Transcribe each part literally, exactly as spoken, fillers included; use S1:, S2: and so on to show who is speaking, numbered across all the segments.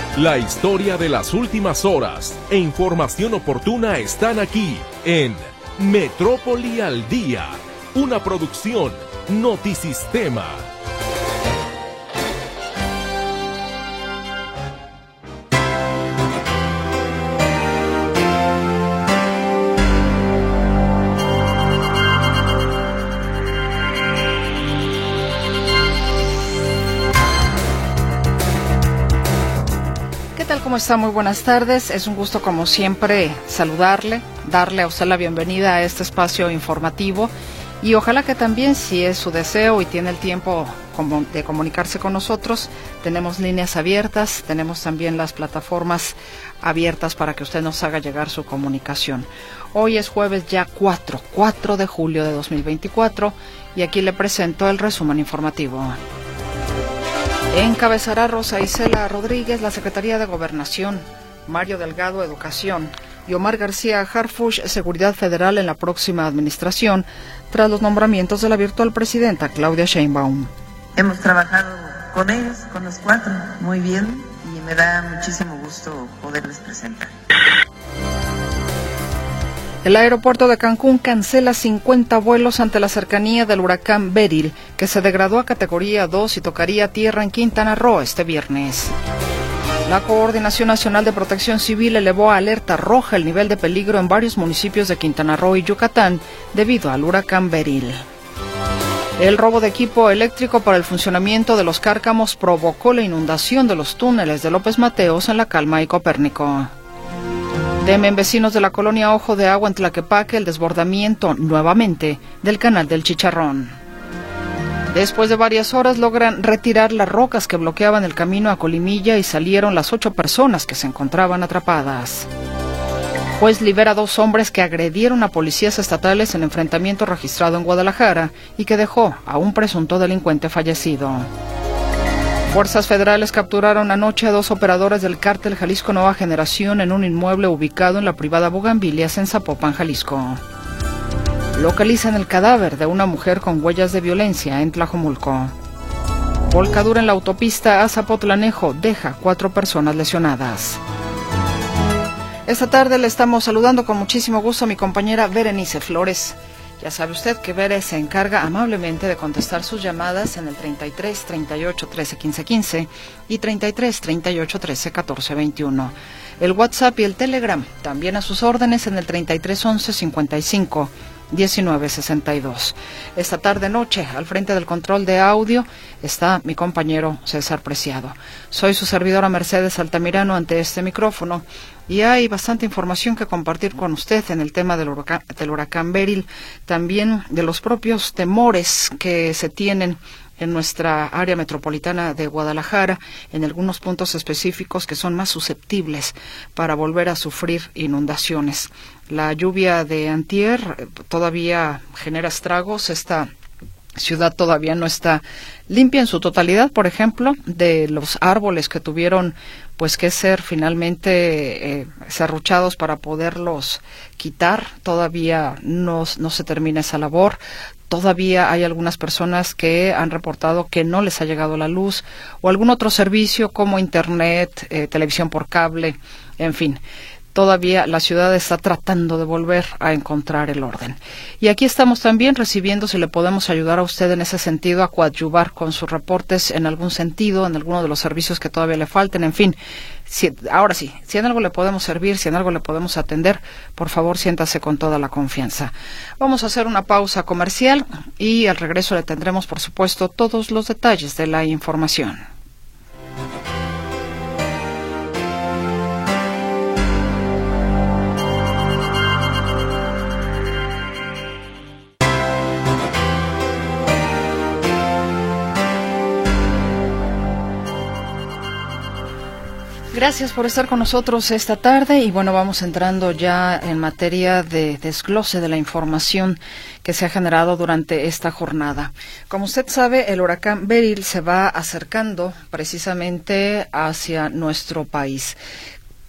S1: La historia de las últimas horas e información oportuna están aquí en Metrópoli al Día, una producción Notisistema.
S2: ¿Cómo está? Muy buenas tardes. Es un gusto, como siempre, saludarle, darle a usted la bienvenida a este espacio informativo y ojalá que también, si es su deseo y tiene el tiempo de comunicarse con nosotros, tenemos líneas abiertas, tenemos también las plataformas abiertas para que usted nos haga llegar su comunicación. Hoy es jueves ya cuatro, cuatro de julio de dos mil veinticuatro y aquí le presento el resumen informativo. Encabezará Rosa Isela Rodríguez la Secretaría de Gobernación, Mario Delgado Educación y Omar García Harfuch Seguridad Federal en la próxima administración, tras los nombramientos de la virtual presidenta Claudia Sheinbaum.
S3: Hemos trabajado con ellos, con los cuatro, muy bien, y me da muchísimo gusto poderles presentar.
S2: El aeropuerto de Cancún cancela cincuenta vuelos ante la cercanía del huracán Beryl, que se degradó a categoría dos y tocaría tierra en Quintana Roo este viernes. La Coordinación Nacional de Protección Civil elevó a alerta roja el nivel de peligro en varios municipios de Quintana Roo y Yucatán debido al huracán Beryl. El robo de equipo eléctrico para el funcionamiento de los cárcamos provocó la inundación de los túneles de López Mateos en La Calma y Copérnico. Temen vecinos de la colonia Ojo de Agua en Tlaquepaque el desbordamiento, nuevamente, del canal del Chicharrón. Después de varias horas logran retirar las rocas que bloqueaban el camino a Colimilla y salieron las ocho personas que se encontraban atrapadas. Juez libera a dos hombres que agredieron a policías estatales en enfrentamiento registrado en Guadalajara y que dejó a un presunto delincuente fallecido. Fuerzas federales capturaron anoche a dos operadores del cártel Jalisco Nueva Generación en un inmueble ubicado en la privada Bugambilias en Zapopan, Jalisco. Localizan el cadáver de una mujer con huellas de violencia en Tlajomulco. Volcadura en la autopista a Zapotlanejo deja cuatro personas lesionadas. Esta tarde le estamos saludando con muchísimo gusto a mi compañera Berenice Flores. Ya sabe usted que Bere se encarga amablemente de contestar sus llamadas en el treinta y tres, treinta y ocho, trece, quince, quince y treinta y tres, treinta y ocho, trece, catorce, veintiuno. El WhatsApp y el Telegram también a sus órdenes en el treinta y tres, once, cincuenta y cinco, diecinueve, sesenta y dos. Esta tarde noche, al frente del control de audio, está mi compañero César Preciado. Soy su servidora Mercedes Altamirano ante este micrófono y hay bastante información que compartir con usted en el tema del huracán, del huracán Beryl, también de los propios temores que se tienen en nuestra área metropolitana de Guadalajara, en algunos puntos específicos que son más susceptibles para volver a sufrir inundaciones. La lluvia de antier todavía genera estragos. Esta ciudad todavía no está limpia en su totalidad, por ejemplo, de los árboles que tuvieron pues que ser finalmente eh, serruchados para poderlos quitar. Todavía no, no se termina esa labor. Todavía hay algunas personas que han reportado que no les ha llegado la luz o algún otro servicio como internet, eh, televisión por cable, en fin. Todavía la ciudad está tratando de volver a encontrar el orden. Y aquí estamos también recibiendo si le podemos ayudar a usted en ese sentido, a coadyuvar con sus reportes en algún sentido, en alguno de los servicios que todavía le falten, en fin. Si, ahora sí, si en algo le podemos servir, si en algo le podemos atender, por favor siéntase con toda la confianza. Vamos a hacer una pausa comercial y al regreso le tendremos, por supuesto, todos los detalles de la información. Gracias por estar con nosotros esta tarde y bueno, vamos entrando ya en materia de desglose de la información que se ha generado durante esta jornada. Como usted sabe, el huracán Beryl se va acercando precisamente hacia nuestro país.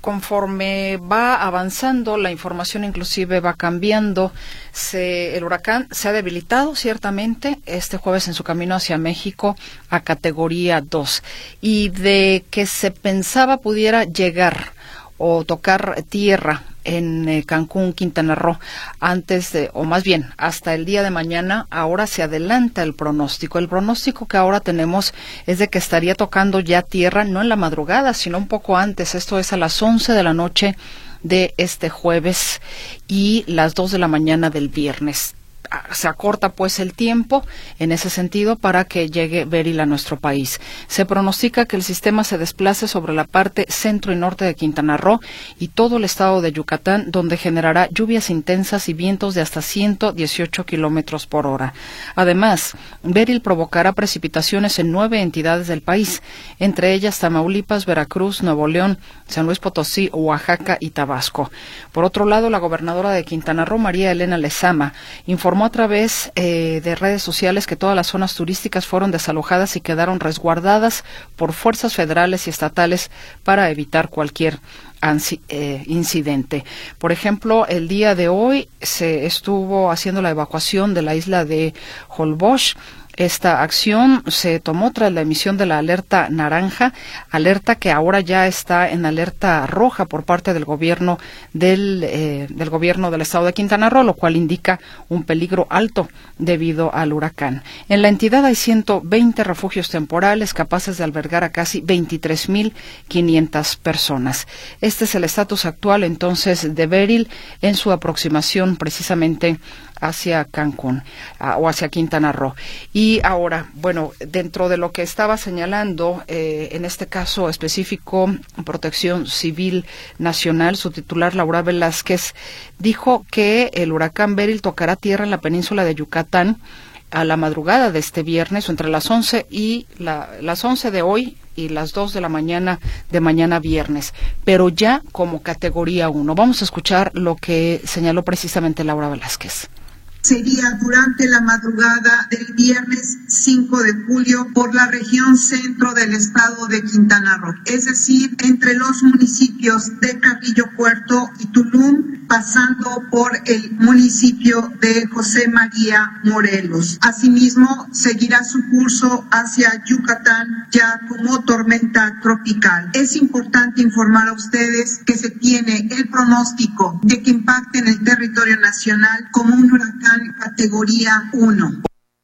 S2: conforme va avanzando, la información inclusive va cambiando. Se, el huracán se ha debilitado ciertamente este jueves en su camino hacia México a categoría dos. Y de que se pensaba pudiera llegar o tocar tierra en eh, Cancún, Quintana Roo, antes de, o más bien, hasta el día de mañana, ahora se adelanta el pronóstico. El pronóstico que ahora tenemos es de que estaría tocando ya tierra, no en la madrugada, sino un poco antes, esto es a las once de la noche de este jueves y las dos de la mañana del viernes. Se acorta pues el tiempo en ese sentido para que llegue Beryl a nuestro país. Se pronostica que el sistema se desplace sobre la parte centro y norte de Quintana Roo y todo el estado de Yucatán, donde generará lluvias intensas y vientos de hasta ciento dieciocho kilómetros por hora. Además, Beryl provocará precipitaciones en nueve entidades del país, entre ellas Tamaulipas, Veracruz, Nuevo León, San Luis Potosí, Oaxaca y Tabasco. Por otro lado, la gobernadora de Quintana Roo, María Elena Lezama, informó a través eh, de redes sociales que todas las zonas turísticas fueron desalojadas y quedaron resguardadas por fuerzas federales y estatales para evitar cualquier ansi eh, incidente. Por ejemplo, el día de hoy se estuvo haciendo la evacuación de la isla de Holbox. Esta acción se tomó tras la emisión de la alerta naranja, alerta que ahora ya está en alerta roja por parte del gobierno del, eh, del gobierno del estado de Quintana Roo, lo cual indica un peligro alto debido al huracán. En la entidad hay ciento veinte refugios temporales capaces de albergar a casi veintitrés mil quinientas personas. Este es el estatus actual entonces de Beryl en su aproximación precisamente hacia Cancún uh, o hacia Quintana Roo. Y ahora, bueno, dentro de lo que estaba señalando, eh, en este caso específico, Protección Civil Nacional, su titular, Laura Velázquez, dijo que el huracán Beryl tocará tierra en la península de Yucatán a la madrugada de este viernes, entre las once y la, las once de hoy y las dos de la mañana de mañana viernes, pero ya como categoría uno. Vamos a escuchar lo que señaló precisamente Laura Velázquez.
S4: Sería durante la madrugada del viernes cinco de julio por la región centro del estado de Quintana Roo, es decir, entre los municipios de Carrillo Puerto y Tulum, pasando por el municipio de José María Morelos. Asimismo, seguirá su curso hacia Yucatán ya como tormenta tropical. Es importante informar a ustedes que se tiene el pronóstico de que impacte en el territorio nacional como un huracán categoría uno.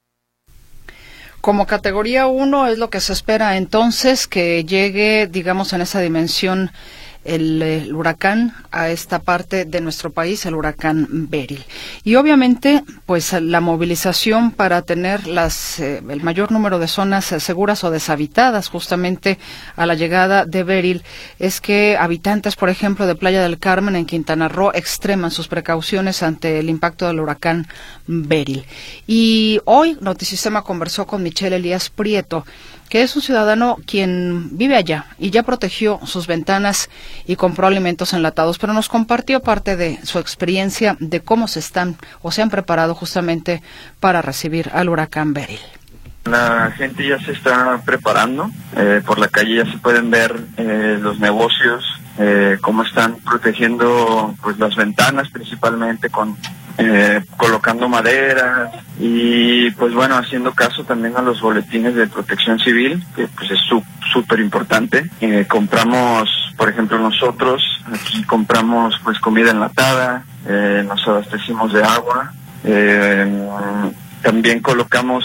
S2: Como categoría uno es lo que se espera entonces que llegue, digamos, en esa dimensión el, el huracán a esta parte de nuestro país, el huracán Beryl. Y obviamente, pues la movilización para tener las eh, el mayor número de zonas eh, seguras o deshabitadas justamente a la llegada de Beryl es que habitantes, por ejemplo, de Playa del Carmen en Quintana Roo extreman sus precauciones ante el impacto del huracán Beryl. Y hoy Notisistema conversó con Michelle Elías Prieto, que es un ciudadano quien vive allá y ya protegió sus ventanas y compró alimentos enlatados, pero nos compartió parte de su experiencia de cómo se están o se han preparado justamente para recibir al huracán Beryl.
S5: La gente ya se está preparando, eh, por la calle ya se pueden ver eh, los negocios, eh, cómo están protegiendo pues las ventanas principalmente con Eh, colocando madera y pues bueno, haciendo caso también a los boletines de Protección Civil, que pues es súper importante. Eh, compramos, por ejemplo, nosotros aquí compramos pues comida enlatada, eh, nos abastecimos de agua, eh, también colocamos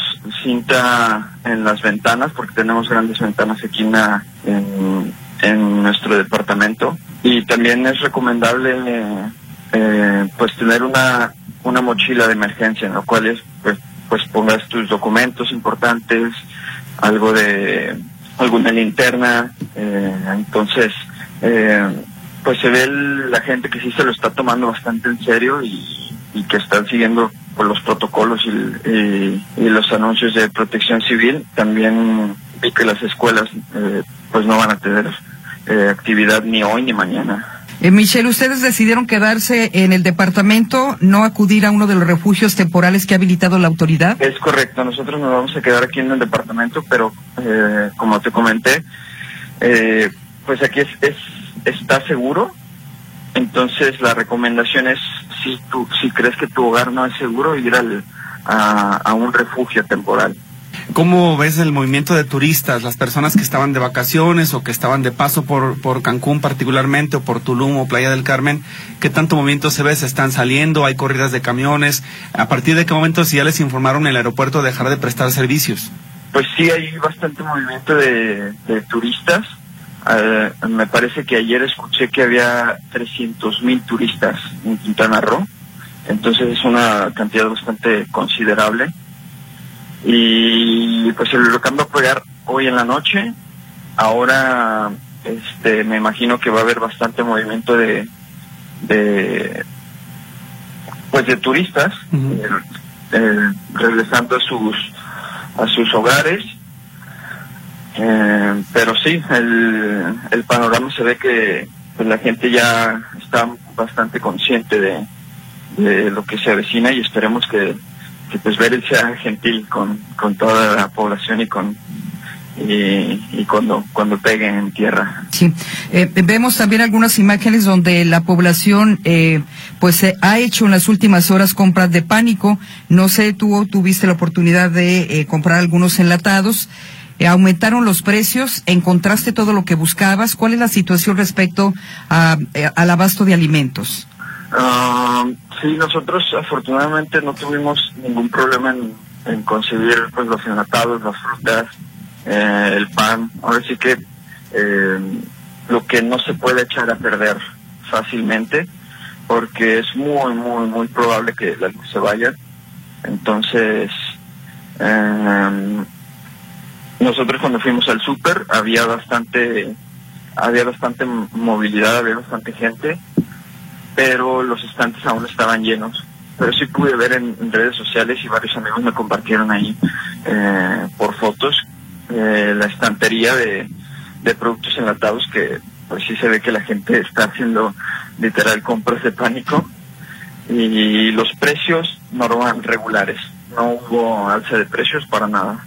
S5: cinta en las ventanas porque tenemos grandes ventanas aquí en, la, en, en nuestro departamento, y también es recomendable eh, eh, pues tener una una mochila de emergencia, en lo cual es, pues, pues pongas tus documentos importantes, algo de, alguna linterna, eh, entonces, eh, pues se ve el, la gente que sí se lo está tomando bastante en serio y, y que están siguiendo por los protocolos y, y, y los anuncios de Protección Civil. También vi que las escuelas, eh, pues no van a tener eh, actividad ni hoy ni mañana.
S6: Eh, Michelle, ustedes decidieron quedarse en el departamento, no acudir a uno de los refugios temporales que ha habilitado la autoridad.
S5: Es correcto, nosotros nos vamos a quedar aquí en el departamento, pero eh, como te comenté, eh, pues aquí es, es está seguro. Entonces la recomendación es, si tú, si crees que tu hogar no es seguro, ir al, a, a un refugio temporal.
S7: ¿Cómo ves el movimiento de turistas, las personas que estaban de vacaciones o que estaban de paso por, por Cancún particularmente, o por Tulum o Playa del Carmen? ¿Qué tanto movimiento se ve? ¿Se están saliendo? ¿Hay corridas de camiones? ¿A partir de qué momento, si ya les informaron en el aeropuerto, dejar de prestar servicios?
S5: Pues sí, hay bastante movimiento de, de turistas. Uh, me parece que ayer escuché que había trescientos mil turistas en Quintana Roo. Entonces es una cantidad bastante considerable. Y pues el huracán va a pegar hoy en la noche. Ahora este me imagino que va a haber bastante movimiento de de pues de turistas, uh-huh. eh, eh, regresando a sus a sus hogares. Eh, pero sí, el, el panorama se ve que pues, la gente ya está bastante consciente de, de lo que se avecina, y esperemos que que pues Beryl sea gentil con, con toda la población y con y, y cuando cuando pegue en tierra.
S6: Sí, eh, vemos también algunas imágenes donde la población eh, pues eh, ha hecho en las últimas horas compras de pánico. No sé, tú tuviste la oportunidad de eh, comprar algunos enlatados. Eh, aumentaron los precios, encontraste todo lo que buscabas. ¿Cuál es la situación respecto a, eh, al abasto de alimentos?
S5: Uh, sí, nosotros afortunadamente no tuvimos ningún problema en, en conseguir pues los enlatados, las frutas, eh, el pan. Ahora sí que eh, lo que no se puede echar a perder fácilmente, porque es muy, muy, muy probable que la luz se vaya. Entonces, eh, nosotros cuando fuimos al súper había bastante, había bastante movilidad, había bastante gente, pero los estantes aún estaban llenos. Pero sí pude ver en, en redes sociales, y varios amigos me compartieron ahí eh, por fotos eh, la estantería de, de productos enlatados, que pues sí se ve que la gente está haciendo literal compras de pánico, y los precios no eran regulares, no hubo alza de precios para nada.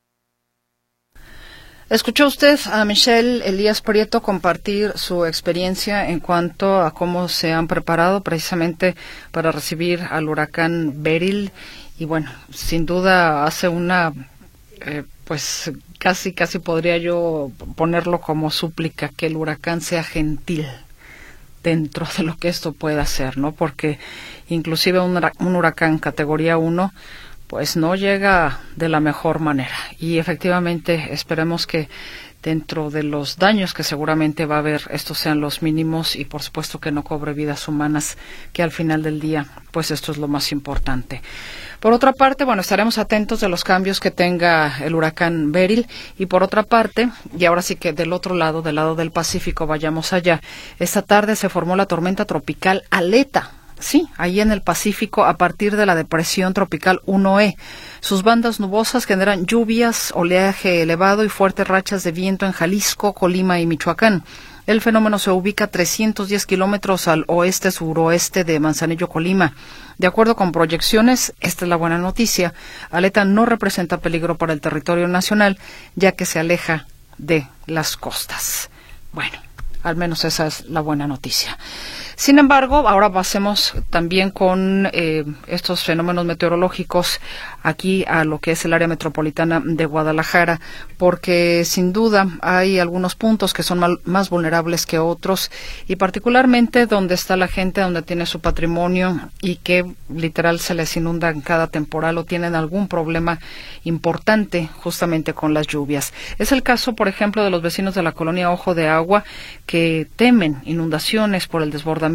S2: Escuchó usted a Michelle Elías Prieto compartir su experiencia en cuanto a cómo se han preparado precisamente para recibir al huracán Beryl, y bueno, sin duda hace una, eh, pues casi, casi podría yo ponerlo como súplica, que el huracán sea gentil dentro de lo que esto pueda hacer, ¿no? Porque inclusive un, un huracán categoría uno pues no llega de la mejor manera, y efectivamente esperemos que dentro de los daños que seguramente va a haber, estos sean los mínimos, y por supuesto que no cobre vidas humanas, que al final del día pues esto es lo más importante. Por otra parte, bueno, estaremos atentos de los cambios que tenga el huracán Beryl, y por otra parte, y ahora sí que del otro lado, del lado del Pacífico, vayamos allá. Esta tarde se formó la tormenta tropical Aleta. Sí, ahí en el Pacífico, a partir de la depresión tropical uno E. Sus bandas nubosas generan lluvias, oleaje elevado y fuertes rachas de viento en Jalisco, Colima y Michoacán. El fenómeno se ubica a trescientos diez kilómetros al oeste-suroeste de Manzanillo, Colima. De acuerdo con proyecciones, esta es la buena noticia, Aleta no representa peligro para el territorio nacional, ya que se aleja de las costas. Bueno, al menos esa es la buena noticia. Sin embargo, ahora pasemos también con eh, estos fenómenos meteorológicos aquí a lo que es el área metropolitana de Guadalajara, porque sin duda hay algunos puntos que son mal, más vulnerables que otros, y particularmente donde está la gente, donde tiene su patrimonio y que literal se les inunda en cada temporal o tienen algún problema importante justamente con las lluvias. Es el caso, por ejemplo, de los vecinos de la colonia Ojo de Agua, que temen inundaciones por el desbordamiento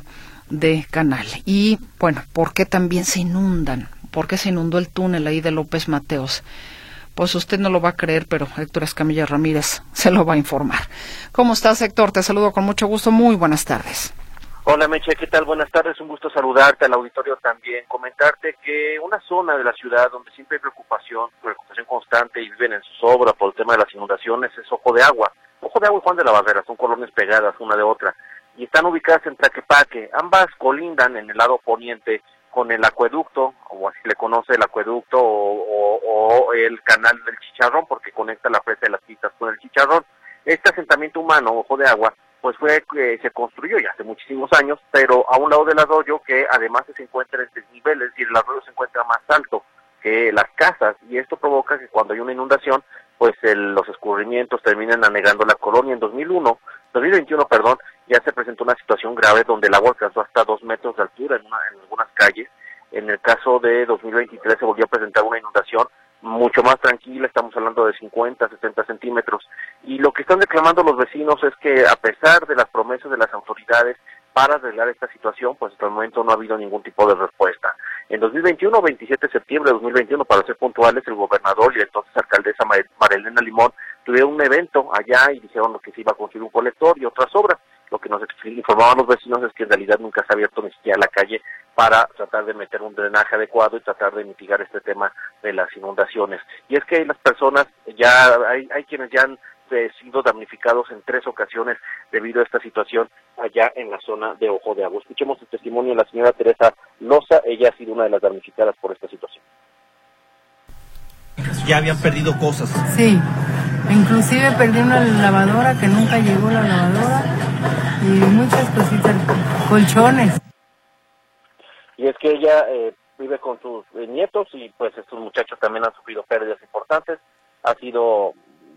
S2: de canal. Y bueno, ¿por qué también se inundan? ¿Por qué se inundó el túnel ahí de López Mateos? Pues usted no lo va a creer, pero Héctor Escamilla Ramírez se lo va a informar. ¿Cómo estás, Héctor? Te saludo con mucho gusto. Muy buenas tardes.
S8: Hola, Meche, ¿qué tal? Buenas tardes, un gusto saludarte, al auditorio también. Comentarte que una zona de la ciudad donde siempre hay preocupación, preocupación constante, y viven en zozobra por el tema de las inundaciones, es Ojo de Agua. Ojo de Agua y Juan de la Barrera son colonias pegadas una de otra, y están ubicadas en Tlaquepaque. Ambas colindan en el lado poniente con el acueducto, o así le conoce el acueducto, o, o, o el canal del Chicharrón, porque conecta la presa de las Pistas con el Chicharrón. Este asentamiento humano, Ojo de Agua, pues fue que eh, se construyó ya hace muchísimos años, pero a un lado del arroyo que además se encuentra en desnivel, es decir, el arroyo se encuentra más alto que las casas, y esto provoca que cuando hay una inundación, pues el, los escurrimientos terminan anegando la colonia. En dos mil veintiuno, perdón, ya se presentó una situación grave donde el agua alcanzó hasta dos metros de altura en, una, en algunas calles. En el caso de dos mil veintitrés se volvió a presentar una inundación mucho más tranquila, estamos hablando de cincuenta, sesenta centímetros, y lo que están reclamando los vecinos es que a pesar de las promesas de las autoridades para arreglar esta situación, pues hasta el momento no ha habido ningún tipo de respuesta. En dos mil veintiuno, veintisiete de septiembre de dos mil veintiuno, para ser puntuales, el gobernador y la entonces alcaldesa Marilena Limón tuvieron un evento allá y dijeron que se iba a construir un colector y otras obras. Lo que nos informaban los vecinos es que en realidad nunca se ha abierto ni siquiera la calle para tratar de meter un drenaje adecuado y tratar de mitigar este tema de las inundaciones. Y es que las personas, ya hay, hay quienes ya han eh, sido damnificados en tres ocasiones debido a esta situación allá en la zona de Ojo de Agua. Escuchemos el testimonio de la señora Teresa Loza, ella ha sido una de las damnificadas por esta situación.
S9: Ya habían perdido cosas.
S10: Sí, inclusive perdí una lavadora que nunca llegó la lavadora y muchas cositas, colchones.
S8: Y es que ella eh, vive con sus eh, nietos y pues estos muchachos también han sufrido pérdidas importantes. Ha sido,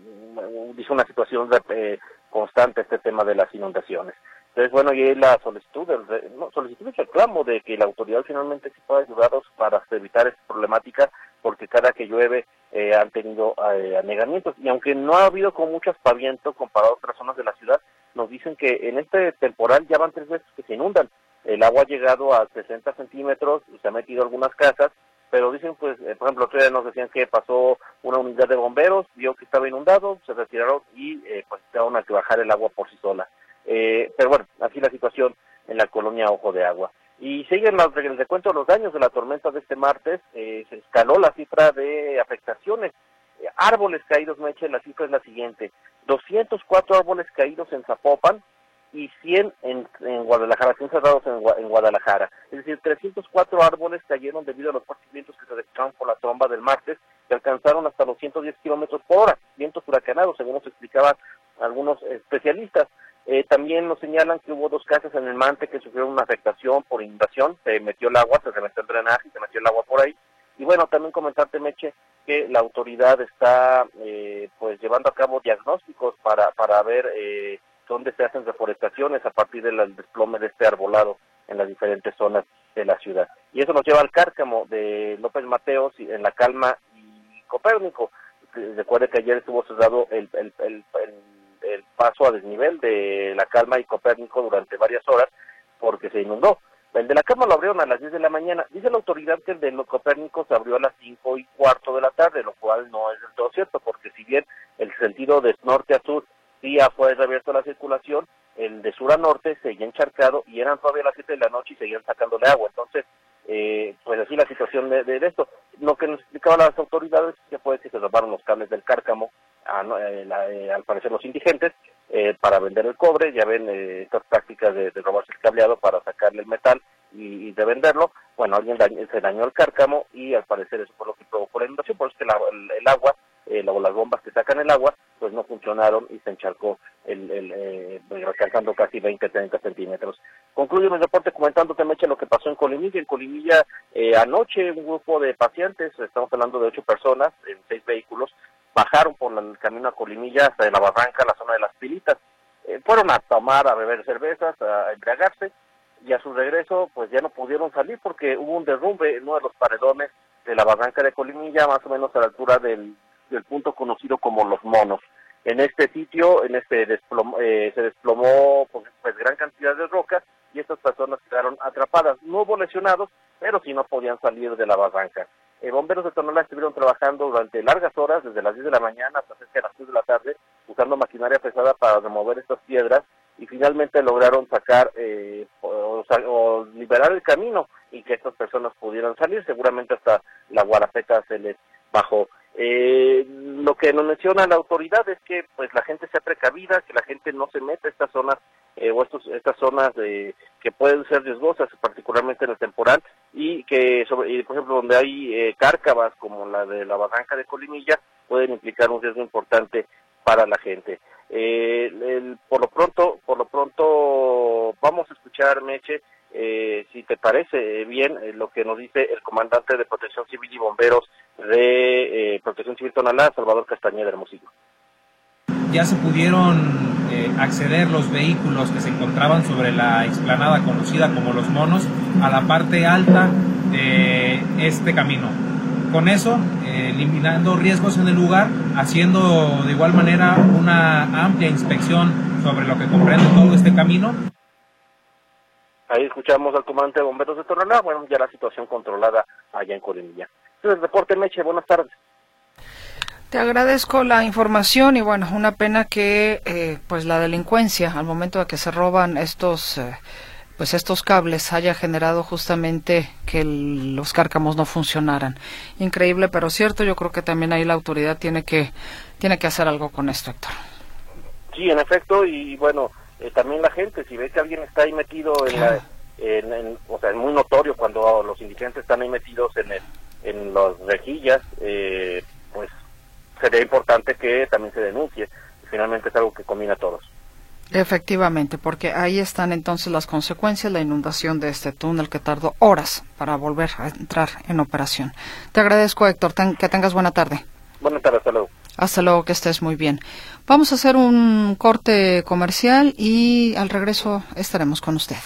S8: dice, una situación de, eh, constante este tema de las inundaciones. Entonces, bueno, y es la solicitud, el, no, solicitud y reclamo de que la autoridad finalmente sí pueda ayudarlos para evitar esta problemática, porque cada que llueve eh, han tenido eh, anegamientos. Y aunque no ha habido con mucho aspaviento comparado a otras zonas de la ciudad, nos dicen que en este temporal ya van tres veces que se inundan. El agua ha llegado a sesenta centímetros, se ha metido a algunas casas, pero dicen, pues, eh, por ejemplo, otro día nos decían que pasó una unidad de bomberos, vio que estaba inundado, se retiraron y eh, pues estaban a que bajar el agua por sí sola. Eh, pero bueno, así la situación en la colonia Ojo de Agua. Y siguen los, el recuento de los daños de la tormenta de este martes, eh, se escaló la cifra de afectaciones. Eh, árboles caídos, Meche, la cifra es la siguiente: doscientos cuatro árboles caídos en Zapopan y cien en, en Guadalajara, cien cerrados en, en Guadalajara. Es decir, trescientos cuatro árboles cayeron debido a los fuertes vientos que se desplazaron por la tromba del martes, que alcanzaron hasta los ciento diez kilómetros por hora, vientos huracanados, según nos explicaban algunos especialistas. Eh, también nos señalan que hubo dos casas en el Mante que sufrieron una afectación por inundación, se metió el agua, se remetió el drenaje, se metió el agua por ahí. Y bueno, también comentarte, Meche, que la autoridad está eh, pues llevando a cabo diagnósticos para, para ver eh, dónde se hacen reforestaciones a partir del desplome de este arbolado en las diferentes zonas de la ciudad. Y eso nos lleva al Cárcamo de López Mateos, en La Calma y Copérnico. Recuerde que ayer estuvo cerrado el, el, el, el el paso a desnivel de La Calma y Copérnico durante varias horas porque se inundó. El de La Calma lo abrieron a las diez de la mañana. Dice la autoridad que el de Copérnico se abrió a las cinco y cuarto de la tarde, lo cual no es del todo cierto, porque si bien el sentido de norte a sur sí fue reabierto la circulación, el de sur a norte seguía encharcado y eran todavía las siete de la noche y seguían sacándole agua. Entonces, eh, pues así la situación de, de, de esto. Lo que nos explicaban las autoridades es que fue que se robaron los cables del Cárcamo, a, eh, la, eh, al parecer los indigentes, eh, para vender el cobre. Ya ven eh, estas prácticas de, de robarse el cableado para sacarle el metal y, y de venderlo. Bueno, alguien daño, se dañó el Cárcamo y al parecer eso fue lo que provocó la inundación, por eso que la, el, el agua, eh, la, las bombas que sacan el agua, pues no funcionaron y se encharcó, el, el, eh, alcanzando casi veinte, treinta centímetros. Concluyo mi reporte comentándote, Meche, lo que pasó en Colimilla. En Colimilla, eh, anoche un grupo de pacientes, estamos hablando de ocho personas, en seis vehículos, bajaron por el camino a Colimilla hasta la barranca, la zona de las Pilitas. Eh, fueron a tomar, a beber cervezas, a embriagarse, y a su regreso pues ya no pudieron salir porque hubo un derrumbe en uno de los paredones de la barranca de Colimilla, más o menos a la altura del, del punto conocido como Los Monos. En este sitio, en este desplom, eh, se desplomó pues, pues gran cantidad de rocas y estas personas quedaron atrapadas. No hubo lesionados, pero sí no podían salir de la barranca. Eh, bomberos de Tonalá estuvieron trabajando durante largas horas, desde las diez de la mañana hasta cerca de las seis de la tarde, usando maquinaria pesada para remover estas piedras y finalmente lograron sacar eh, o, o liberar el camino y que estas personas pudieran salir. Seguramente hasta la guarapeta se les bajó. Eh, lo que nos menciona la autoridad es que pues la gente sea precavida, que la gente no se meta a estas zonas eh, o estos, estas zonas eh, que pueden ser riesgosas, particularmente en el temporal, y que, sobre, y, por ejemplo, donde hay eh, cárcavas como la de la barranca de Colimilla, pueden implicar un riesgo importante para la gente. Eh, el, por lo pronto, por lo pronto vamos a escuchar, Meche, eh, si te parece bien, eh, lo que nos dice el comandante de Protección Civil y Bomberos de eh, Protección Civil Tonalá, Salvador Castañeda Hermosillo.
S9: Ya se pudieron eh, acceder los vehículos que se encontraban sobre la explanada conocida como Los Monos a la parte alta de este camino. Con eso, eh, eliminando riesgos en el lugar, haciendo de igual manera una amplia inspección sobre lo que comprende todo este camino.
S8: Ahí escuchamos al comandante de bomberos de Tonalá, bueno, ya la situación controlada allá en Corinilla. Entonces, reporte, Meche, buenas tardes.
S2: Te agradezco la información y bueno, una pena que eh, pues la delincuencia al momento de que se roban estos eh, pues estos cables haya generado justamente que el, los cárcamos no funcionaran. Increíble, pero cierto. Yo creo que también ahí la autoridad tiene que tiene que hacer algo con esto, Héctor.
S8: Sí, en efecto, y bueno, eh, también la gente, si ve que alguien está ahí metido en,
S2: claro.
S8: la, en, en o sea, es muy notorio cuando los indigentes están ahí metidos en el, en las rejillas, eh, pues sería importante que también se denuncie. Finalmente es algo que combina a todos.
S2: Efectivamente, porque ahí están entonces las consecuencias, la inundación de este túnel que tardó horas para volver a entrar en operación. Te agradezco, Héctor, ten, que tengas buena tarde.
S8: Buenas tardes, hasta luego.
S2: Hasta luego, que estés muy bien. Vamos a hacer un corte comercial y al regreso estaremos con usted.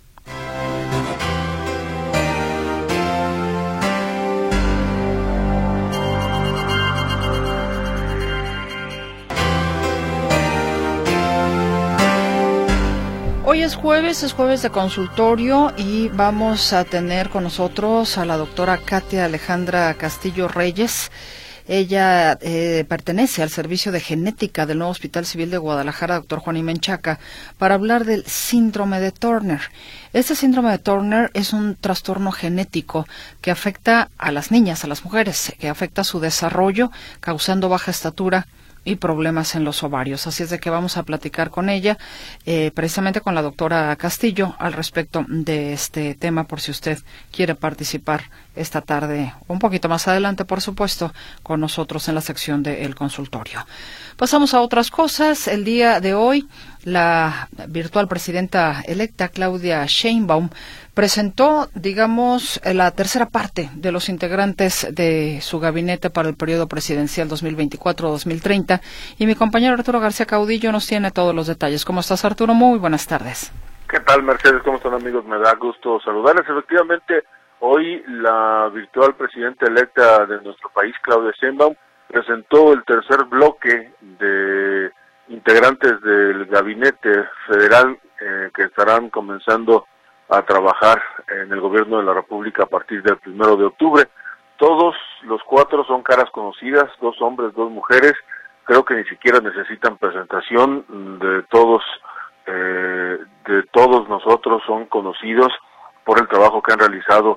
S2: Hoy es jueves, es jueves de consultorio y vamos a tener con nosotros a la doctora Katia Alejandra Castillo Reyes. Ella eh, pertenece al Servicio de Genética del nuevo Hospital Civil de Guadalajara, doctor Juan Menchaca, para hablar del síndrome de Turner. Este síndrome de Turner es un trastorno genético que afecta a las niñas, a las mujeres, que afecta su desarrollo, causando baja estatura y problemas en los ovarios. Así es de que vamos a platicar con ella, eh, precisamente con la doctora Castillo, al respecto de este tema, por si usted quiere participar esta tarde, un poquito más adelante, por supuesto, con nosotros en la sección del consultorio. Pasamos a otras cosas. El día de hoy, la virtual presidenta electa, Claudia Sheinbaum, presentó, digamos, la tercera parte de los integrantes de su gabinete para el periodo presidencial dos mil veinticuatro a dos mil treinta, y mi compañero Arturo García Caudillo nos tiene todos los detalles. ¿Cómo estás, Arturo? Muy buenas tardes.
S11: ¿Qué tal, Mercedes? ¿Cómo están, amigos? Me da gusto saludarles. Efectivamente, hoy la virtual presidenta electa de nuestro país, Claudia Sheinbaum, presentó el tercer bloque de integrantes del gabinete federal eh, que estarán comenzando a trabajar en el gobierno de la República a partir del primero de octubre. Todos los cuatro son caras conocidas, dos hombres, dos mujeres. Creo que ni siquiera necesitan presentación. De todos, eh, de todos nosotros son conocidos por el trabajo que han realizado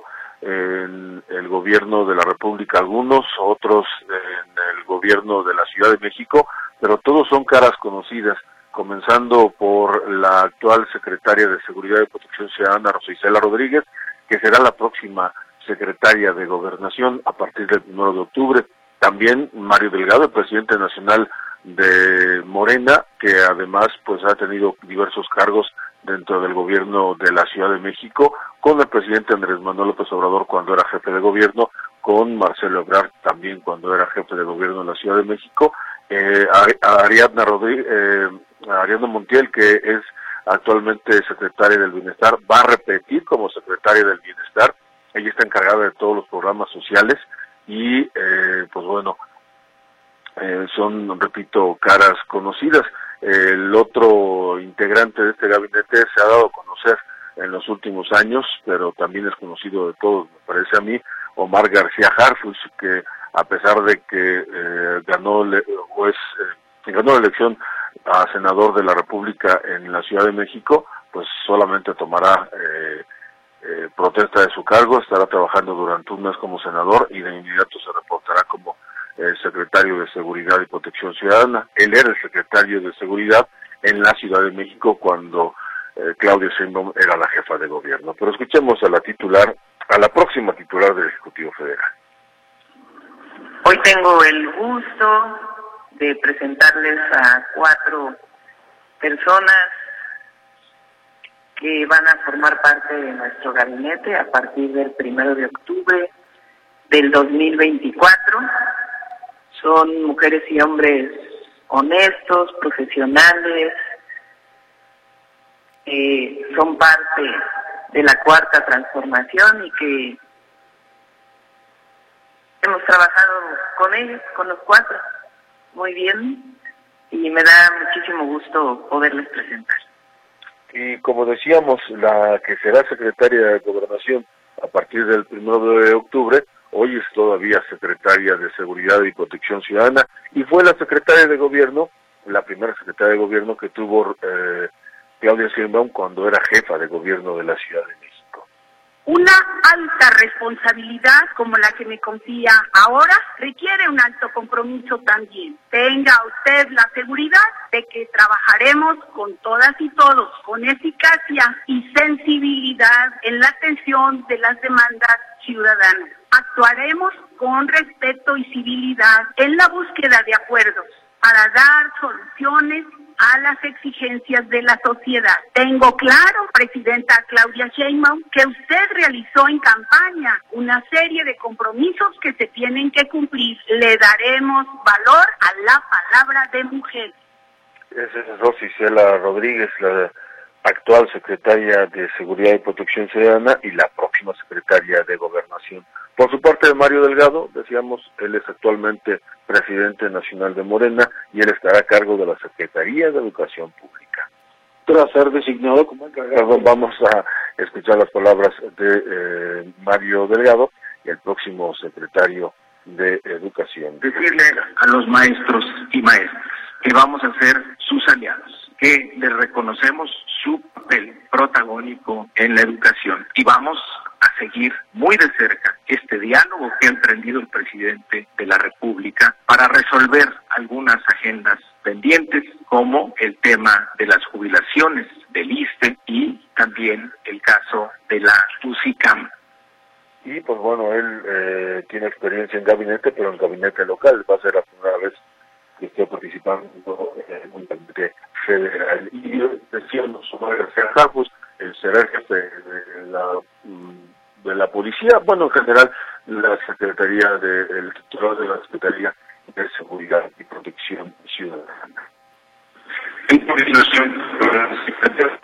S11: en el gobierno de la República, algunos, otros en el gobierno de la Ciudad de México, pero todos son caras conocidas, comenzando por la actual secretaria de Seguridad y Protección Ciudadana, Rosa Isela Rodríguez, que será la próxima secretaria de Gobernación a partir del primero de octubre. También Mario Delgado, el presidente nacional de Morena, que además pues ha tenido diversos cargos dentro del gobierno de la Ciudad de México, con el presidente Andrés Manuel López Obrador cuando era jefe de gobierno, con Marcelo Ebrard también cuando era jefe de gobierno de la Ciudad de México, eh, a Ariadna Rodríguez, eh, Ariadna Montiel, que es actualmente secretaria del Bienestar, va a repetir como secretaria del Bienestar. Ella está encargada de todos los programas sociales y, eh, pues bueno, eh, son, repito, caras conocidas. El otro integrante de este gabinete se ha dado a conocer en los últimos años, pero también es conocido de todos, me parece a mí, Omar García Harfuch, que a pesar de que eh, ganó, o es, eh, ganó la elección a senador de la República en la Ciudad de México, pues solamente tomará eh, eh, protesta de su cargo, estará trabajando durante un mes como senador y de inmediato se reportará como eh, secretario de Seguridad y Protección Ciudadana. Él era el secretario de Seguridad en la Ciudad de México cuando eh, Claudia Sheinbaum era la jefa de gobierno. Pero escuchemos a la titular, a la próxima titular del Ejecutivo Federal.
S3: Hoy tengo el gusto de presentarles a cuatro personas que van a formar parte de nuestro gabinete a partir del primero de octubre del dos mil veinticuatro. Son mujeres y hombres honestos, profesionales, eh, son parte de la cuarta transformación y que hemos trabajado con ellos, con los cuatro, muy bien, y me da muchísimo gusto poderles presentar.
S11: Y como decíamos, la que será secretaria de Gobernación a partir del primero de octubre, hoy es todavía secretaria de Seguridad y Protección Ciudadana, y fue la secretaria de Gobierno, la primera secretaria de Gobierno que tuvo eh, Claudia Sheinbaum cuando era jefa de Gobierno de la Ciudad de México.
S12: Una alta responsabilidad como la que me confía ahora requiere un alto compromiso también. Tenga usted la seguridad de que trabajaremos con todas y todos, con eficacia y sensibilidad en la atención de las demandas ciudadanas. Actuaremos con respeto y civilidad en la búsqueda de acuerdos para dar soluciones a las exigencias de la sociedad. Tengo claro, presidenta Claudia Sheinbaum, que usted realizó en campaña una serie de compromisos que se tienen que cumplir. Le daremos valor a la palabra de mujer.
S11: Esa es Rosy Cela Rodríguez, la actual secretaria de Seguridad y Protección Ciudadana y la próxima secretaria de Gobernación. Por su parte, Mario Delgado, decíamos, él es actualmente presidente nacional de Morena y él estará a cargo de la Secretaría de Educación Pública.
S13: Tras ser designado como encargado.
S11: Vamos a escuchar las palabras de eh, Mario Delgado, el próximo secretario de Educación.
S14: Decirle a los maestros y maestras que vamos a ser sus aliados, que les reconocemos su papel protagónico en la educación y vamos a seguir muy de cerca este diálogo que ha emprendido el presidente de la República para resolver algunas agendas pendientes, como el tema de las jubilaciones del I S S S T E y también el caso de la UCICAM.
S11: Y pues bueno, él eh, tiene experiencia en gabinete, pero en gabinete local. Va a ser la primera vez que esté participando en un gabinete federal. Y decíamos, Omar García Harfuch, el será el jefe de la, de la policía, bueno, en general, la Secretaría de, el titular de la Secretaría de Seguridad y Protección Ciudadana.
S14: En coordinación con la Secretaría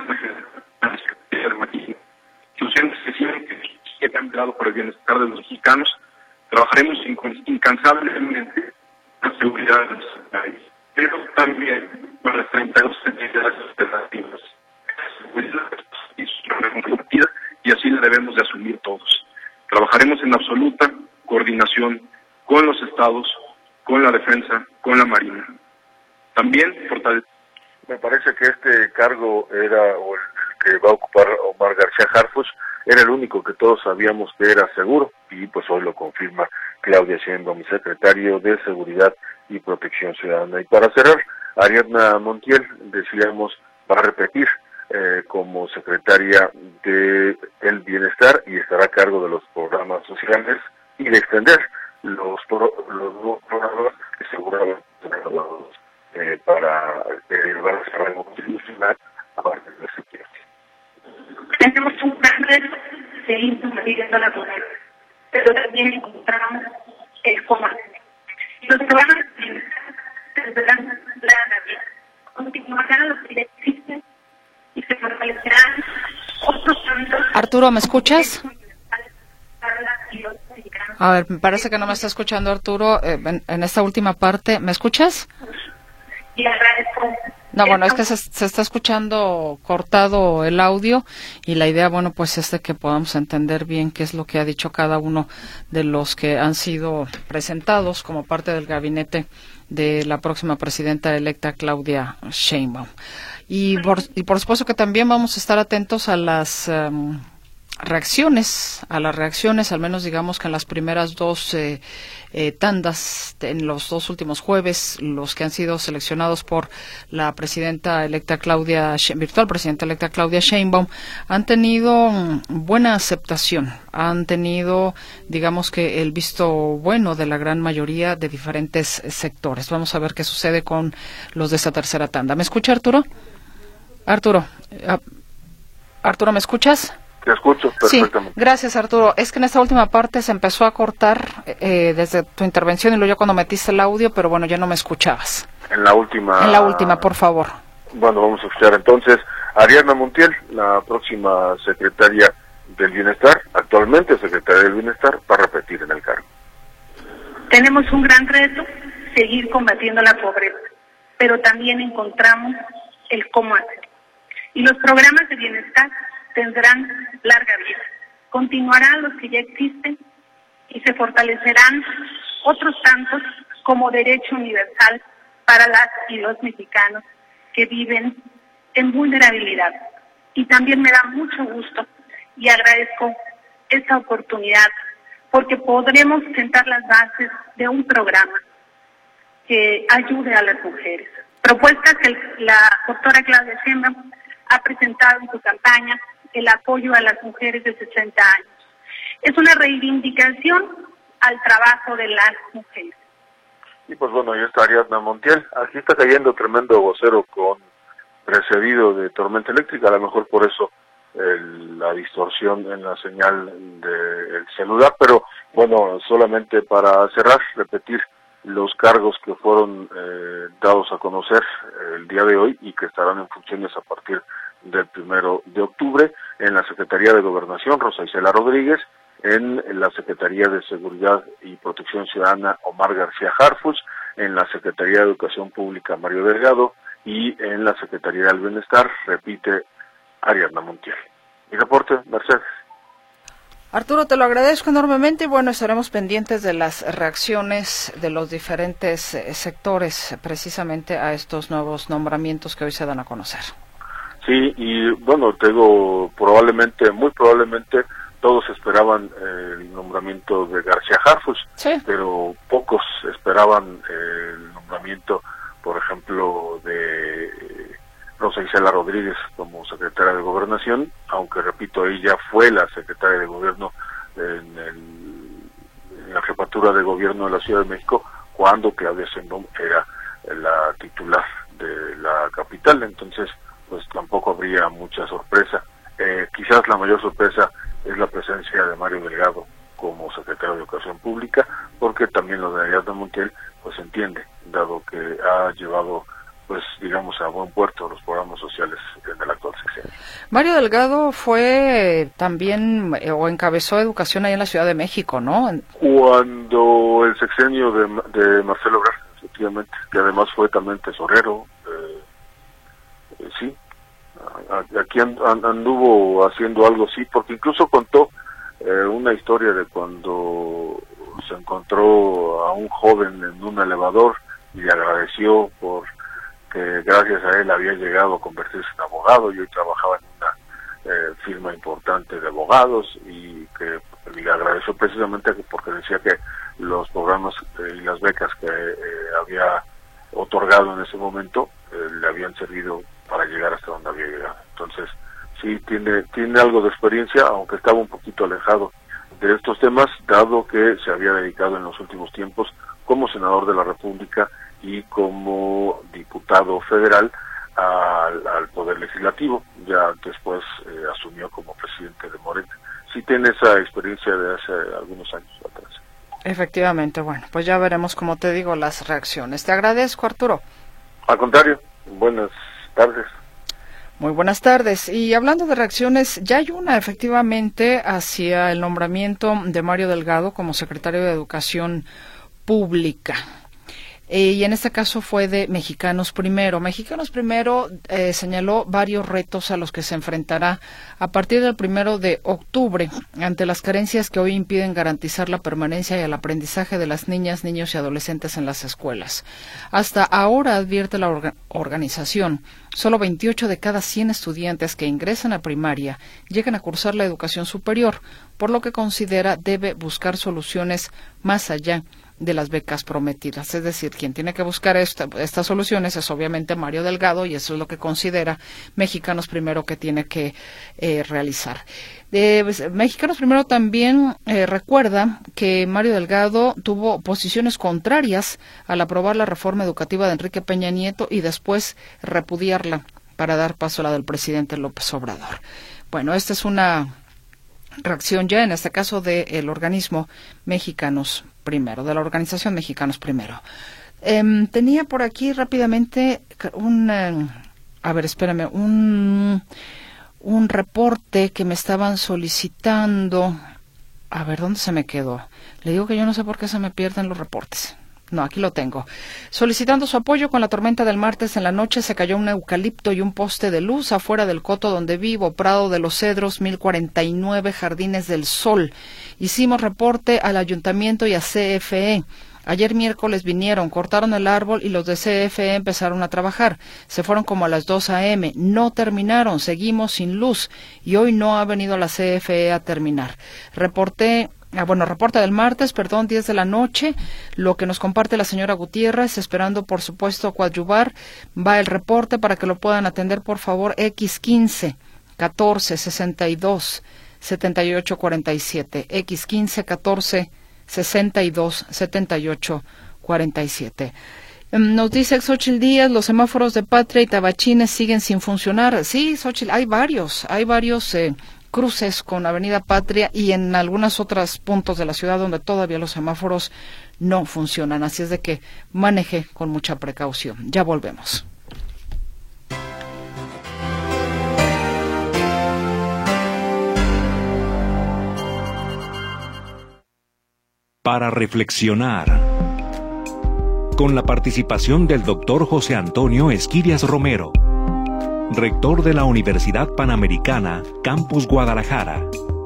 S14: de Maquinaria, instituciones que siempre que han velado por el bienestar de los mexicanos, trabajaremos incansablemente por la seguridad de nuestro país, pero también con las treinta y dos entidades alternativas. Y y así la debemos de asumir todos. Trabajaremos en absoluta coordinación con los estados, con la defensa, con la marina. También fortale-
S11: Me parece que este cargo era, o el, el que va a ocupar Omar García Harfuch, era el único que todos sabíamos que era seguro, y pues hoy lo confirma Claudia Sheinbaum, mi secretario de Seguridad y Protección Ciudadana. Y para cerrar, Ariadna Montiel, decíamos, va a repetir eh, como secretaria de el Bienestar y estará a cargo de los programas sociales y de extender los, pro, los nuevos programas que seguramente serán aprobados eh, para elevar ese rango constitucional a partir de septiembre.
S12: Tenemos un gran reto, seguimos midiendo la pobreza, pero también encontramos el comando. Los programas tendrán la vida, continuarán los que existen y se fortalecerán otros ámbitos.
S2: Arturo, ¿me escuchas? A ver, me parece que no me está escuchando Arturo eh, en, en esta última parte. ¿Me escuchas?
S12: Y agradezco.
S2: No, bueno, es que se, se está escuchando cortado el audio y la idea, bueno, pues es de que podamos entender bien qué es lo que ha dicho cada uno de los que han sido presentados como parte del gabinete de la próxima presidenta electa, Claudia Sheinbaum. Y por, y por supuesto que también vamos a estar atentos a las um, reacciones, a las reacciones, al menos digamos que en las primeras dos eh, eh, tandas, en los dos últimos jueves, los que han sido seleccionados por la presidenta electa Claudia, virtual presidenta electa Claudia Sheinbaum, han tenido buena aceptación, han tenido, digamos que el visto bueno de la gran mayoría de diferentes sectores. Vamos a ver qué sucede con los de esta tercera tanda. ¿Me escucha, Arturo? Arturo, uh, Arturo, ¿me escuchas?
S11: Te escucho perfectamente.
S2: Sí, gracias, Arturo. Es que en esta última parte se empezó a cortar eh, desde tu intervención y luego ya cuando metiste el audio, pero bueno, ya no me escuchabas.
S11: En la última.
S2: En la última, por favor.
S11: Bueno, vamos a escuchar entonces a Ariadna Montiel, la próxima secretaria del Bienestar, actualmente secretaria del Bienestar, para repetir en el cargo.
S12: Tenemos un gran reto, seguir combatiendo la pobreza, pero también encontramos el cómo hacerlo. Y los programas de bienestar tendrán larga vida. Continuarán los que ya existen y se fortalecerán otros tantos como derecho universal para las y los mexicanos que viven en vulnerabilidad. Y también me da mucho gusto y agradezco esta oportunidad porque podremos sentar las bases de un programa que ayude a las mujeres. Propuestas que la doctora Claudia Sheinbaum ha presentado en su campaña, el apoyo a las mujeres de sesenta años. Es una reivindicación al trabajo de las mujeres.
S11: Y pues bueno, ya está Ariadna Montiel. Aquí está cayendo tremendo aguacero con precedido de tormenta eléctrica, a lo mejor por eso el, la distorsión en la señal del celular, pero bueno, solamente para cerrar, repetir los cargos que fueron eh, dados a conocer eh, el día de hoy y que estarán en funciones a partir del primero de octubre en la Secretaría de Gobernación, Rosa Isela Rodríguez, en la Secretaría de Seguridad y Protección Ciudadana, Omar García Harfuch, en la Secretaría de Educación Pública, Mario Delgado, y en la Secretaría del Bienestar, repite, Ariadna Montiel. Mi reporte, Mercedes.
S2: Arturo, te lo agradezco enormemente y bueno, estaremos pendientes de las reacciones de los diferentes eh, sectores precisamente a estos nuevos nombramientos que hoy se dan a conocer.
S11: Sí, y bueno, te digo, probablemente, muy probablemente, todos esperaban eh, el nombramiento de García Harfuch,
S2: sí,
S11: pero pocos esperaban eh, el nombramiento, por ejemplo, de eh, Rosa Isela Rodríguez como secretaria de Gobernación, aunque repito, ella fue la secretaria de Gobierno en, el, en la jefatura de Gobierno de la Ciudad de México cuando Claudia Sheinbaum era la titular de la capital, entonces pues tampoco habría mucha sorpresa. Eh, quizás la mayor sorpresa es la presencia de Mario Delgado como secretario de Educación Pública, porque también lo de Ariadna Montiel pues entiende, dado que ha llevado pues digamos a buen puerto los programas sociales en el actual sexenio.
S2: Mario Delgado fue también eh, o encabezó educación ahí en la Ciudad de México, ¿no?
S11: Cuando el sexenio de, de Marcelo Ebrard, efectivamente, que además fue también tesorero, eh, eh, sí, aquí anduvo haciendo algo así, porque incluso contó eh, una historia de cuando se encontró a un joven en un elevador y le agradeció por que gracias a él había llegado a convertirse en abogado y hoy trabajaba en una eh, firma importante de abogados y que le agradeció precisamente porque decía que los programas eh, y las becas que eh, había otorgado en ese momento eh, le habían servido para llegar hasta donde había llegado. Entonces, sí, tiene tiene algo de experiencia, aunque estaba un poquito alejado de estos temas, dado que se había dedicado en los últimos tiempos como senador de la República y como diputado federal al, al Poder Legislativo. Ya después eh, asumió como presidente de Morena. Sí tiene esa experiencia de hace algunos años atrás.
S2: Efectivamente, bueno, pues ya veremos, como te digo, las reacciones. Te agradezco, Arturo.
S11: Al contrario, buenas tardes.
S2: Muy buenas tardes. Y hablando de reacciones, ya hay una efectivamente hacia el nombramiento de Mario Delgado como secretario de Educación Pública. eh, y en este caso fue de Mexicanos Primero. Mexicanos Primero eh, señaló varios retos a los que se enfrentará a partir del primero de octubre ante las carencias que hoy impiden garantizar la permanencia y el aprendizaje de las niñas, niños y adolescentes en las escuelas. Hasta ahora, advierte la orga- organización, solo veintiocho de cada cien estudiantes que ingresan a primaria llegan a cursar la educación superior, por lo que considera debe buscar soluciones más allá de las becas prometidas. Es decir, quien tiene que buscar esta, estas soluciones es obviamente Mario Delgado, y eso es lo que considera Mexicanos Primero que tiene que eh, realizar. Eh, pues, Mexicanos Primero también eh, recuerda que Mario Delgado tuvo posiciones contrarias al aprobar la reforma educativa de Enrique Peña Nieto y después repudiarla para dar paso a la del presidente López Obrador. Bueno, esta es una reacción ya, en este caso, del organismo Mexicanos Primero, de la organización Mexicanos Primero. Eh, tenía por aquí rápidamente un, eh, a ver, espérame, un, un reporte que me estaban solicitando. A ver, ¿dónde se me quedó? Le digo que yo no sé por qué se me pierden los reportes. No, aquí lo tengo. Solicitando su apoyo con la tormenta del martes en la noche, se cayó un eucalipto y un poste de luz afuera del coto donde vivo, Prado de los Cedros, mil cuarenta y nueve, Jardines del Sol. Hicimos reporte al ayuntamiento y a C F E. Ayer miércoles vinieron, cortaron el árbol y los de C F E empezaron a trabajar. Se fueron como a las dos a eme. No terminaron, seguimos sin luz y hoy no ha venido la C F E a terminar. Reporté Ah, bueno, reporte del martes, perdón, diez de la noche, lo que nos comparte la señora Gutiérrez, esperando por supuesto coadyuvar, va el reporte para que lo puedan atender, por favor, equis quince, catorce, sesenta y dos, setenta y ocho, cuarenta y siete, equis quince, catorce, sesenta y dos, setenta y ocho, cuarenta y siete. Nos dice Xóchitl Díaz, los semáforos de Patria y Tabachines siguen sin funcionar. Sí, Xóchitl, hay varios, hay varios eh, cruces con Avenida Patria y en algunos otros puntos de la ciudad donde todavía los semáforos no funcionan. Así es de que maneje con mucha precaución. Ya volvemos.
S15: Para reflexionar, con la participación del doctor José Antonio Esquivias Romero, rector de la Universidad Panamericana, Campus Guadalajara.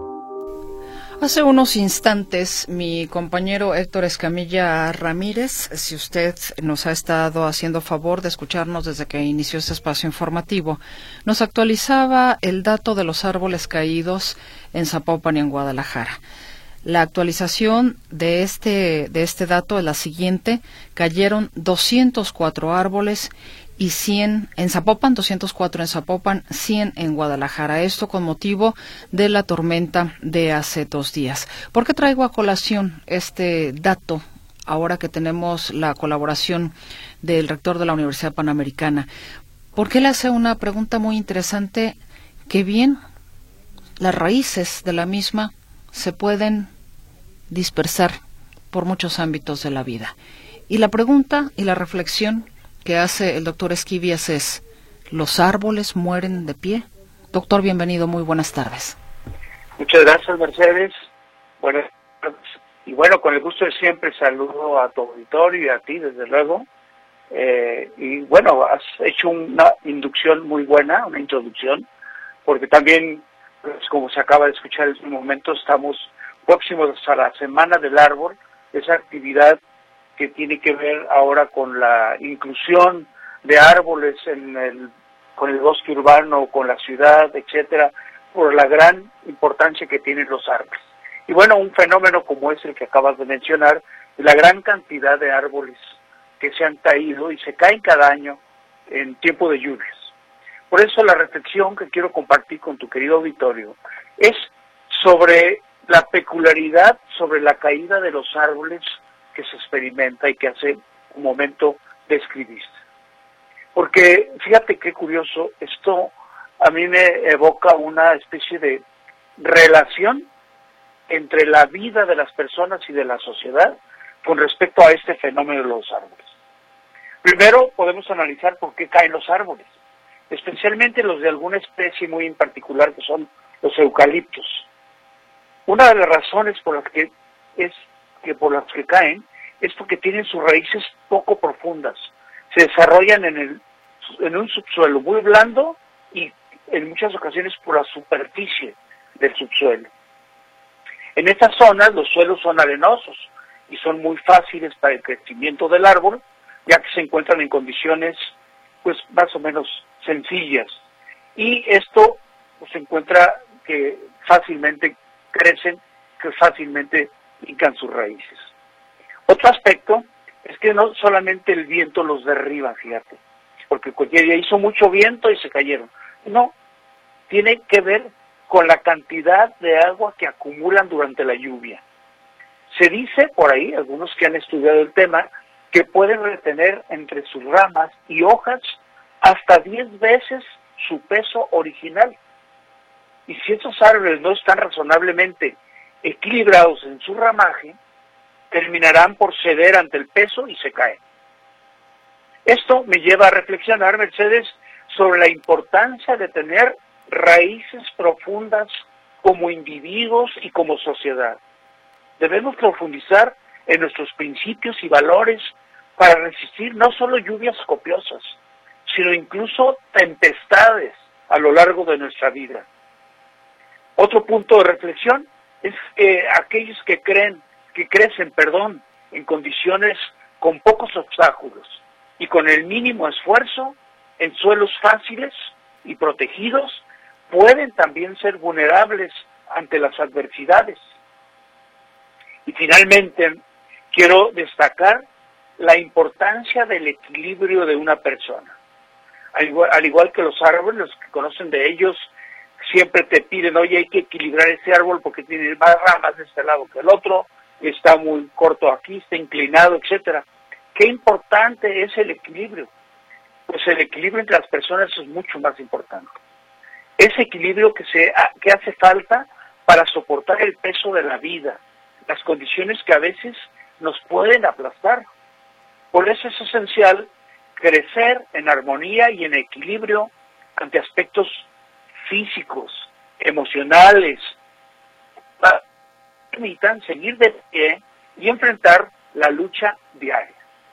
S2: Hace unos instantes, mi compañero Héctor Escamilla Ramírez, si usted nos ha estado haciendo favor de escucharnos desde que inició este espacio informativo, nos actualizaba el dato de los árboles caídos en Zapopan y en Guadalajara. La actualización de este, de este dato es la siguiente: cayeron doscientos cuatro árboles y cien en Zapopan, doscientos cuatro en Zapopan, cien en Guadalajara. Esto con motivo de la tormenta de hace dos días. ¿Por qué traigo a colación este dato ahora que tenemos la colaboración del rector de la Universidad Panamericana? Porque él hace una pregunta muy interesante, que bien las raíces de la misma se pueden dispersar por muchos ámbitos de la vida. Y la pregunta y la reflexión que hace el doctor Esquivias es: ¿los árboles mueren de pie? Doctor, bienvenido, muy buenas tardes.
S16: Muchas gracias, Mercedes. Buenas tardes. Y bueno, con el gusto de siempre, saludo a tu auditorio y a ti, desde luego. Eh, y bueno, has hecho una inducción muy buena, una introducción, porque también, pues, como se acaba de escuchar en este momento, estamos próximos a la Semana del Árbol, esa actividad que tiene que ver ahora con la inclusión de árboles en el, con el bosque urbano, con la ciudad, etcétera, por la gran importancia que tienen los árboles. Y bueno, un fenómeno como es el que acabas de mencionar, la gran cantidad de árboles que se han caído y se caen cada año en tiempo de lluvias. Por eso la reflexión que quiero compartir con tu querido auditorio es sobre la peculiaridad, sobre la caída de los árboles que se experimenta y que hace un momento describiste. Porque fíjate qué curioso, esto a mí me evoca una especie de relación entre la vida de las personas y de la sociedad con respecto a este fenómeno de los árboles. Primero podemos analizar por qué caen los árboles, especialmente los de alguna especie muy en particular, que son los eucaliptos. Una de las razones por las que es que por las que caen es porque tienen sus raíces poco profundas. Se desarrollan en, el, en un subsuelo muy blando y en muchas ocasiones por la superficie del subsuelo. En estas zonas los suelos son arenosos y son muy fáciles para el crecimiento del árbol, ya que se encuentran en condiciones pues más o menos sencillas. Y esto pues, se encuentra que fácilmente crecen, que fácilmente hincan sus raíces. Otro aspecto es que no solamente el viento los derriba, fíjate, porque cualquier día hizo mucho viento y se cayeron. No, tiene que ver con la cantidad de agua que acumulan durante la lluvia. Se dice por ahí, algunos que han estudiado el tema, que pueden retener entre sus ramas y hojas hasta diez veces su peso original. Y si esos árboles no están razonablemente equilibrados en su ramaje, terminarán por ceder ante el peso y se caen. Esto me lleva a reflexionar, Mercedes, sobre la importancia de tener raíces profundas como individuos y como sociedad. Debemos profundizar en nuestros principios y valores para resistir no solo lluvias copiosas, sino incluso tempestades a lo largo de nuestra vida. Otro punto de reflexión es que aquellos que creen, que crecen, perdón, en condiciones con pocos obstáculos y con el mínimo esfuerzo, en suelos fáciles y protegidos, pueden también ser vulnerables ante las adversidades. Y finalmente, quiero destacar la importancia del equilibrio de una persona. Al igual, al igual que los árboles, los que conocen de ellos, siempre te piden, oye, hay que equilibrar ese árbol porque tiene más ramas de este lado que el otro, está muy corto aquí, está inclinado, etcétera. Qué importante es el equilibrio. Pues el equilibrio entre las personas es mucho más importante. Ese equilibrio que, se, que hace falta para soportar el peso de la vida, las condiciones que a veces nos pueden aplastar. Por eso es esencial crecer en armonía y en equilibrio ante aspectos físicos, emocionales, para que permitan seguir de pie y enfrentar la lucha diaria.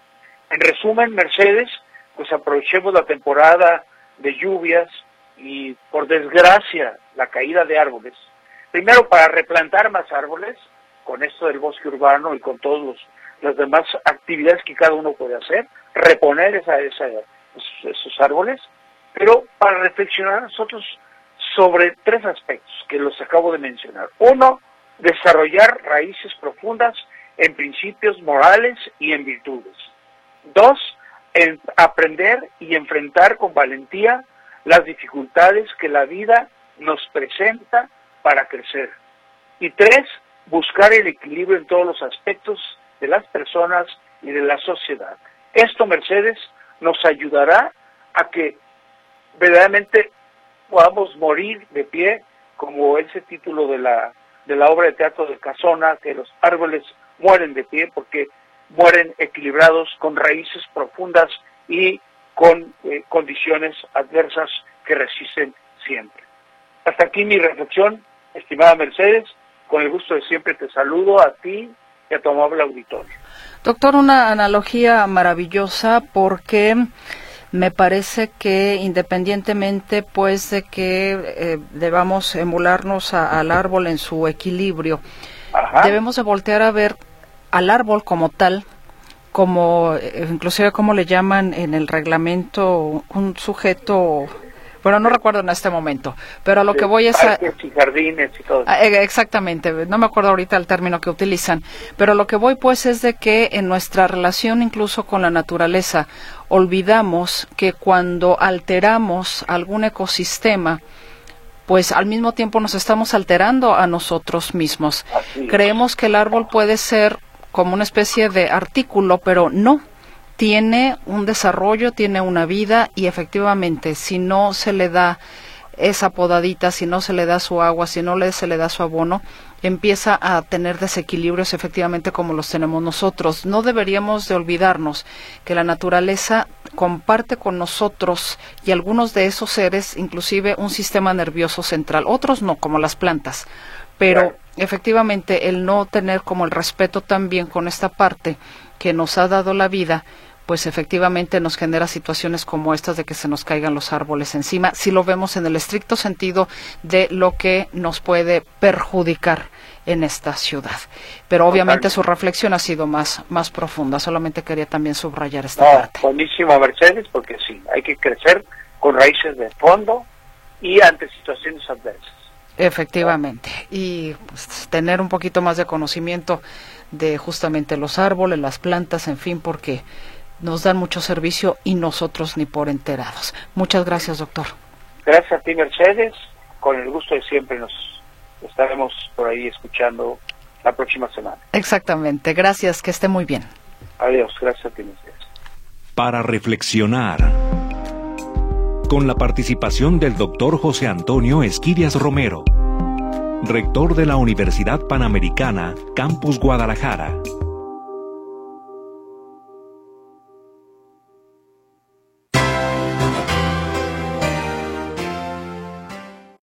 S16: En resumen, Mercedes, pues aprovechemos la temporada de lluvias y, por desgracia, la caída de árboles. Primero, para replantar más árboles, con esto del bosque urbano y con todas las demás actividades que cada uno puede hacer, reponer esa, esa, esos, esos árboles, pero para reflexionar nosotros sobre tres aspectos que los acabo de mencionar. Uno, desarrollar raíces profundas en principios morales y en virtudes. Dos, en aprender y enfrentar con valentía las dificultades que la vida nos presenta para crecer. Y tres, buscar el equilibrio en todos los aspectos de las personas y de la sociedad. Esto, Mercedes, nos ayudará a que verdaderamente podamos morir de pie, como ese título de la, de la obra de teatro de Casona, que los árboles mueren de pie porque mueren equilibrados con raíces profundas y con eh, condiciones adversas que resisten siempre. Hasta aquí mi reflexión, estimada Mercedes. Con el gusto de siempre te saludo a ti y a tu amable auditorio.
S2: Doctor, una analogía maravillosa porque me parece que independientemente pues de que eh, debamos emularnos a, al árbol en su equilibrio, Ajá. debemos de voltear a ver al árbol como tal, como eh, inclusive como le llaman en el reglamento un sujeto, bueno, no recuerdo en este momento, pero a lo que voy es a...
S16: y jardines y todo.
S2: Exactamente, no me acuerdo ahorita el término que utilizan, pero lo que voy pues es de que en nuestra relación incluso con la naturaleza, olvidamos que cuando alteramos algún ecosistema, pues al mismo tiempo nos estamos alterando a nosotros mismos. Creemos que el árbol puede ser como una especie de artículo, pero no. Tiene un desarrollo, tiene una vida y efectivamente si no se le da esa podadita, si no se le da su agua, si no le, se le da su abono, empieza a tener desequilibrios efectivamente como los tenemos nosotros. No deberíamos de olvidarnos que la naturaleza comparte con nosotros y algunos de esos seres inclusive un sistema nervioso central, otros no, como las plantas, pero efectivamente el no tener como el respeto también con esta parte que nos ha dado la vida, pues efectivamente nos genera situaciones como estas de que se nos caigan los árboles encima, si lo vemos en el estricto sentido de lo que nos puede perjudicar en esta ciudad. Pero obviamente su reflexión ha sido más, más profunda, solamente quería también subrayar esta
S16: no,
S2: parte.
S16: Buenísimo, Mercedes, porque sí, hay que crecer con raíces de fondo y ante situaciones adversas.
S2: Efectivamente, y pues, tener un poquito más de conocimiento de justamente los árboles, las plantas, en fin, porque nos dan mucho servicio y nosotros ni por enterados. Muchas gracias, doctor.
S16: Gracias a ti, Mercedes. Con el gusto de siempre nos estaremos por ahí escuchando la próxima semana.
S2: Exactamente. Gracias. Que esté muy bien.
S16: Adiós. Gracias a ti, Mercedes.
S15: Para reflexionar. Con la participación del doctor José Antonio Esquirias Romero, rector de la Universidad Panamericana, Campus Guadalajara.